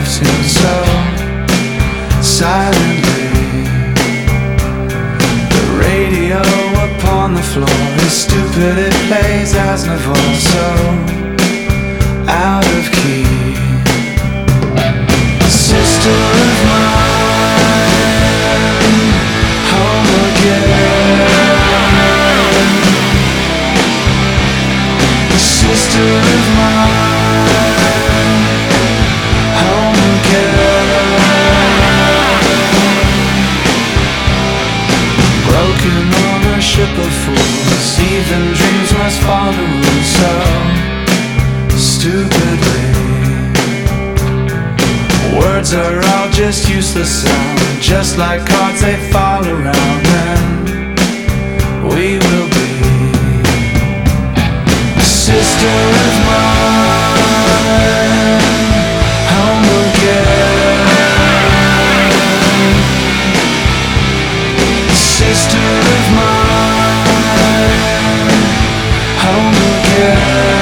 left him so silently. The radio upon the floor is stupid, it plays Aznavour so out of key. Sister of mine, home again. Sister of mine, home again. Broken ownership of fools, even dreams must follow rules so stupidly. Words are all just useless sound, just like cards they fall around, and we will be. Sister of mine, home again. Sister of mine, home again.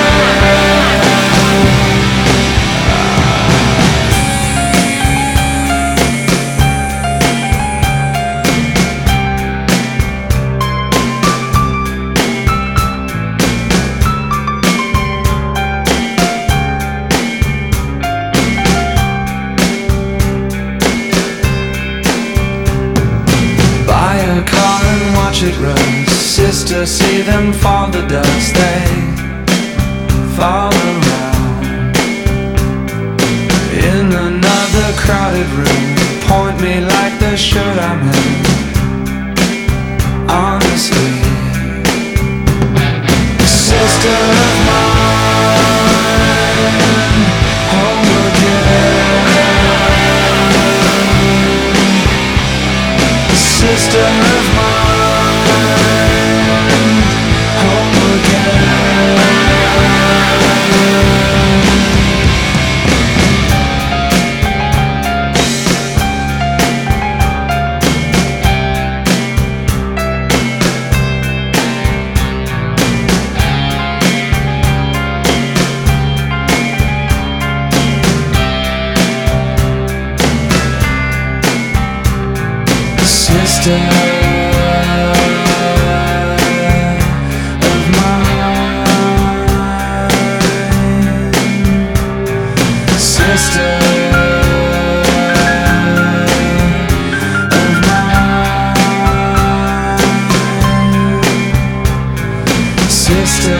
Watch it rust, sister, see them fall to dust. They fall around in another crowded room. Point me like the shirt I'm in. Honestly, sister of mine, home again. Sister of mine. Sister of mine, sister of mine, sister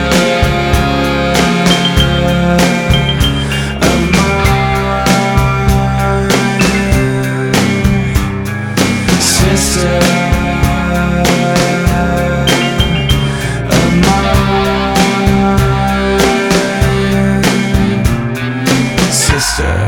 of mine, sister. Sister.